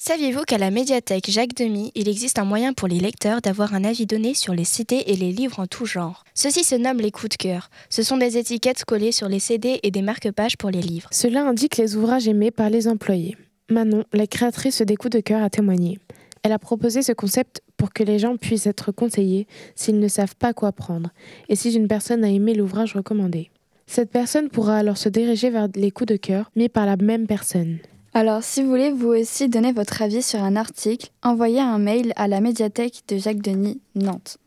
Saviez-vous qu'à la médiathèque Jacques Demy, il existe un moyen pour les lecteurs d'avoir un avis donné sur les CD et les livres en tout genre? Ceux-ci se nomment les coups de cœur. Ce sont des étiquettes collées sur les CD et des marque-pages pour les livres. Cela indique les ouvrages aimés par les employés. Manon, la créatrice des coups de cœur, a témoigné. Elle a proposé ce concept pour que les gens puissent être conseillés s'ils ne savent pas quoi prendre et si une personne a aimé l'ouvrage recommandé. Cette personne pourra alors se diriger vers les coups de cœur mis par la même personne. Alors, si vous voulez vous aussi donner votre avis sur un article, envoyez un mail à la médiathèque de Jacques Demy, Nantes.